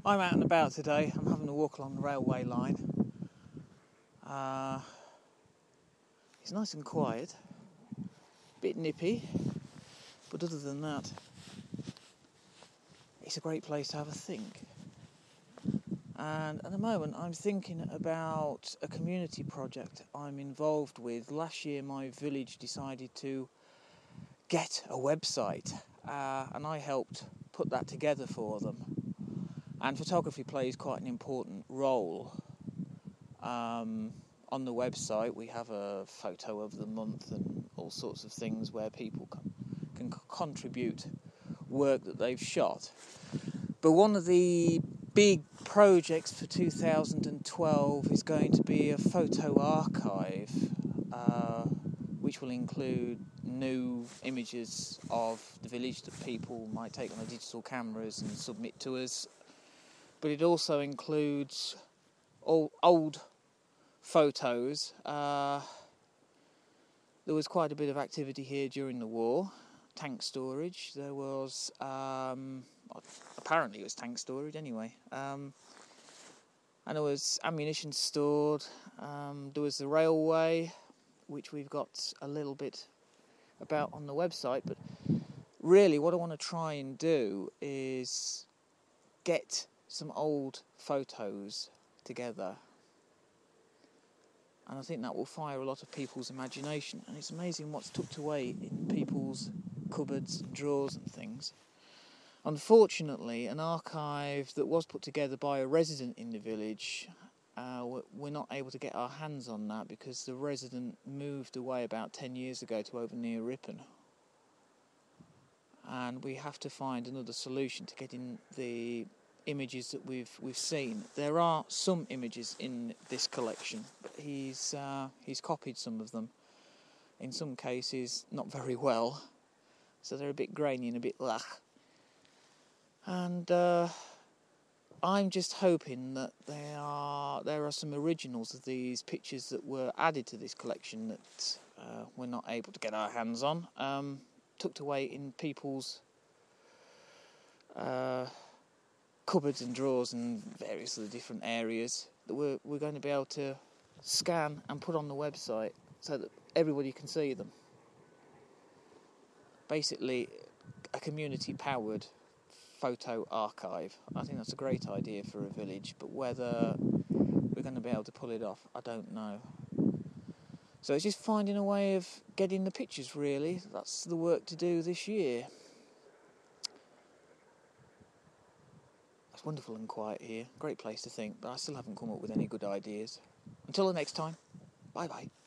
I'm out and about today. I'm having a walk along the railway line. It's nice and quiet, a bit nippy, but other than that, it's a great place to have a think. And at the moment, I'm thinking about a community project I'm involved with. Last year, my village decided to get a website, and I helped put that together for them. And photography plays quite an important role. On the website, we have a photo of the month and all sorts of things where people can contribute work that they've shot. But one of the big projects for 2012 is going to be a photo archive, which will include new images of the village that people might take on their digital cameras and submit to us. But it also includes all old photos. There was quite a bit of activity here during the war. Tank storage. There was, apparently it was tank storage anyway. And there was ammunition stored. There was the railway, which we've got a little bit about on the website. But really what I want to try and do is get some old photos together, and I think that will fire a lot of people's imagination. And it's amazing what's tucked away in people's cupboards and drawers and things. Unfortunately, an archive that was put together by a resident in the village, we're not able to get our hands on that because the resident moved away about 10 years ago to over near Ripon, and we have to find another solution to getting the images that we've seen. There are some images in this collection, but he's copied some of them. In some cases, not very well, so they're a bit grainy and a bit lach. And I'm just hoping that there are some originals of these pictures that were added to this collection that we're not able to get our hands on, tucked away in people's cupboards and drawers and various other different areas that we're going to be able to scan and put on the website so that everybody can see them. Basically, a community-powered photo archive. I think that's a great idea for a village, but whether we're going to be able to pull it off, I don't know. So it's just finding a way of getting the pictures, really. That's the work to do this year. It's wonderful and quiet here. Great place to think, but I still haven't come up with any good ideas. Until the next time, bye-bye.